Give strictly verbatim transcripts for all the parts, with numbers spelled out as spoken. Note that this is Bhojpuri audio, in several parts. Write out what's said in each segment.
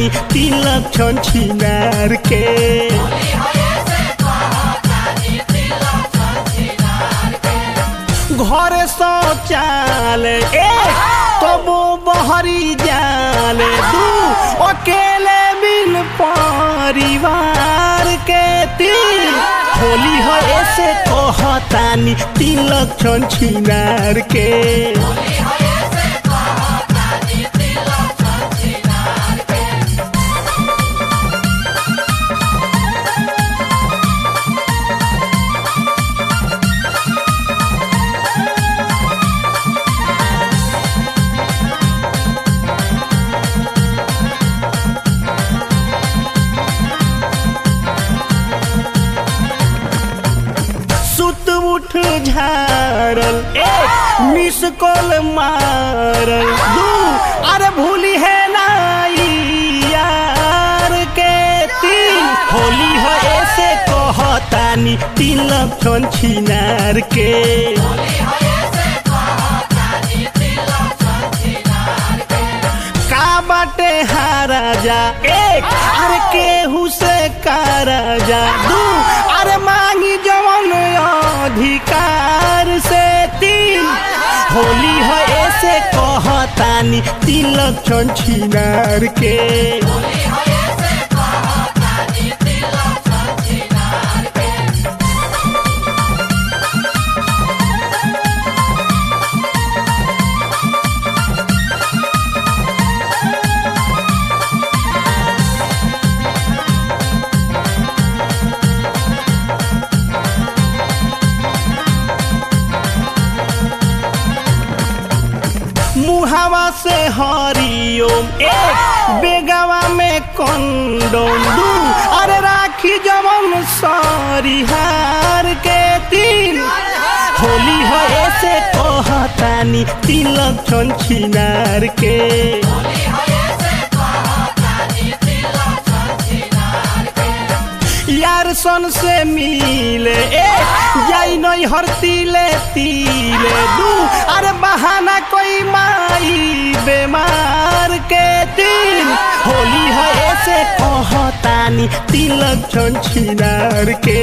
कहतानी तिलक छन छिनार के घरे शौचालय एक तबो बहरी जाले दू अकेले बिन परिवार के तीन होली है ऐसे कहतानी तिलक छन छिनार के उठ झारल एक मिस कॉल मारल दू अरे भूली है नाई यार के तीन होली है ऐसे कहतानी तिलक छन छिनार के का बाटे हारा जा एक अरे केहू से कारा जा दू अरे मांगी जवन अधिकार से तीन होली है ऐसे कहतानी तिलक छन छिनार के मुहावा से हरिओम एक बेगावा में कंडोम दू अरे राखी जवन सरिहार के तीन होली है ऐसे कहतानी तिलक छन छिनार के यार सन से मिले एक जाई नहीं हर तिले तिले दू अरे बहाना कोई माई बेमार के तीन होली है ऐसे कहतानी तिलक छन छिनार के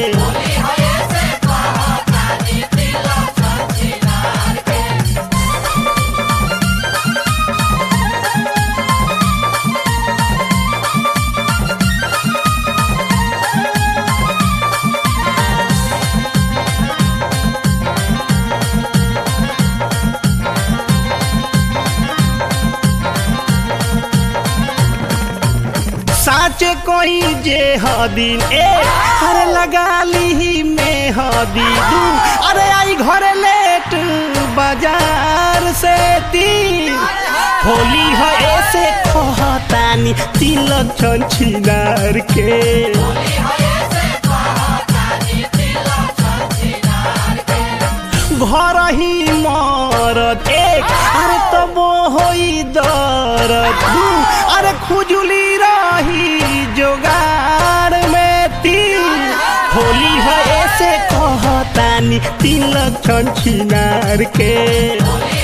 साचे कोई जे हदीन एक अरे लगा ली में हदी दू अरे आई घरे लेट बाजार से तीन होली है ऐसे कहतानी तिलक छन छिनार के घर ही मरद एक अरे तबो होई दर्द दू अरे खुजली रही जोगार में तीन होली है ऐसे कहतानी तिलक छन छिनार के